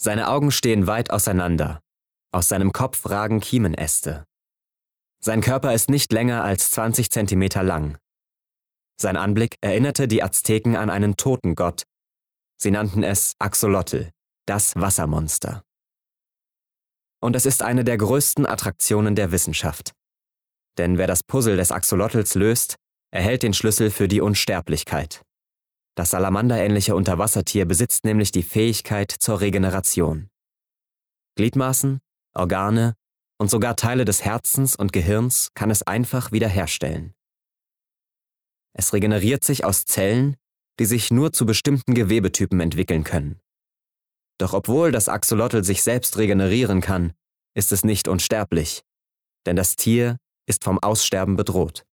Seine Augen stehen weit auseinander. Aus seinem Kopf ragen Kiemenäste. Sein Körper ist nicht länger als 20 Zentimeter lang. Sein Anblick erinnerte die Azteken an einen Totengott. Sie nannten es Axolotl, das Wassermonster. Und es ist eine der größten Attraktionen der Wissenschaft. Denn wer das Puzzle des Axolotls löst, erhält den Schlüssel für die Unsterblichkeit. Das salamanderähnliche Unterwassertier besitzt nämlich die Fähigkeit zur Regeneration. Gliedmaßen, Organe und sogar Teile des Herzens und Gehirns kann es einfach wiederherstellen. Es regeneriert sich aus Zellen, die sich nur zu bestimmten Gewebetypen entwickeln können. Doch obwohl das Axolotl sich selbst regenerieren kann, ist es nicht unsterblich, denn das Tier ist vom Aussterben bedroht.